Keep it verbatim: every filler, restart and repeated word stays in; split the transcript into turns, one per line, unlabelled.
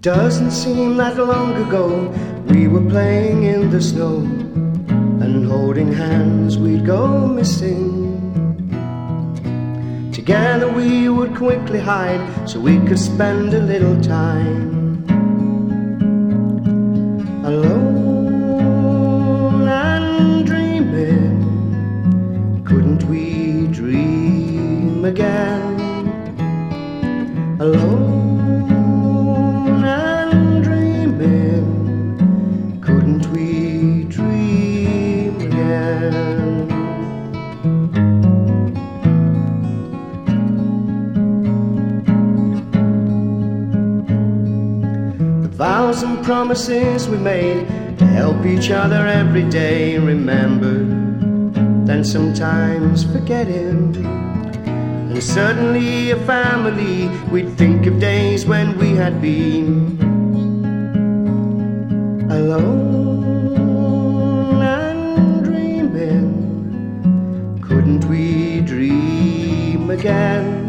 Doesn't seem that long ago we were playing in the snow, and holding hands we'd go missing. Together we would quickly hide so we could spend a little time alone and dreaming. Couldn't we dream again? Alone and dreaming, couldn't we dream again? The vows and promises we made to help each other every day, remembered, then sometimes forgetting. And suddenly a family, we'd think of days when we had been alone and dreaming. Couldn't we dream again?